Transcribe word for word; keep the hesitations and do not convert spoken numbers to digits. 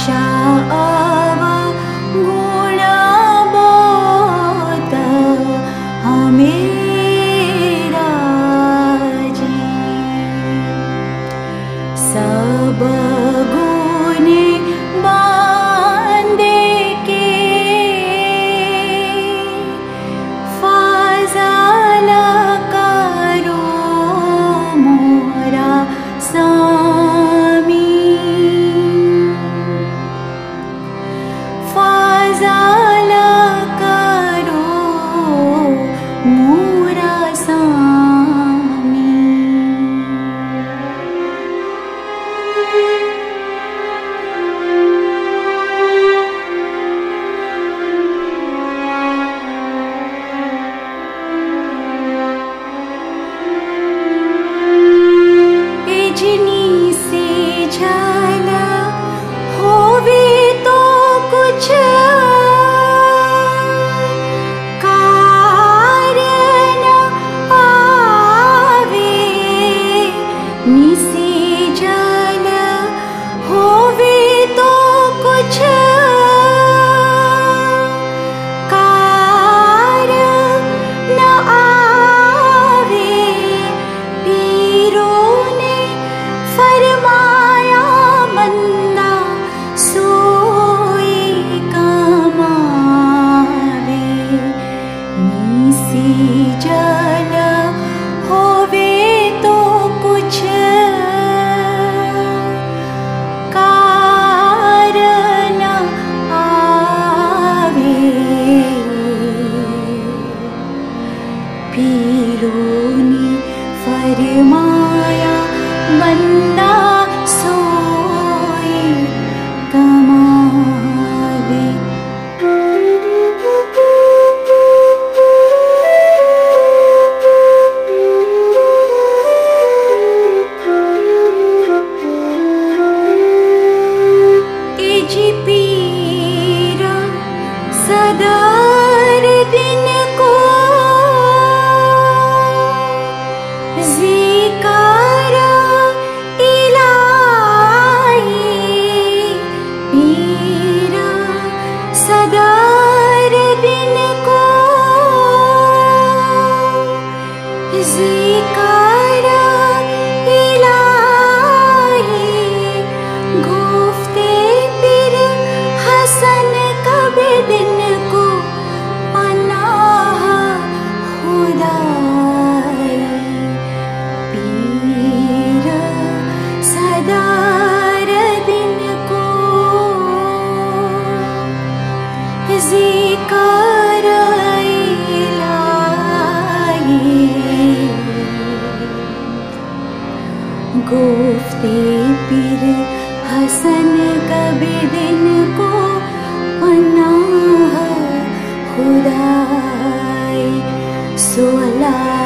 शावा गुणा बहुत हमेरा जी सब गुने बांधे के फाज़ाला करो मोरा सामी फाज़ाला करो मोरा सामी इजनी से झाला होवे तो कुछ कारण आवे निसे जल होवे तो कुछ कारण आवे पीरों ने फरमाया बंदा सोई कमावे नीसी जल होवे तो कुछ कारण आवे पीरों ने फरमाया बंदा सोई कमावे इजी पीरा सदर दिन को ज़िकार इलाही पीरा सदर दिन को ज़िकार इलाही गुफ्ते पीर हसन कबे दिन को पनाह खुदाई पीर सदर दिन को ज़िकार इलाही गुफ्ते पीर हसन कबे दिन को पनाह खुदाई सो अल्लाह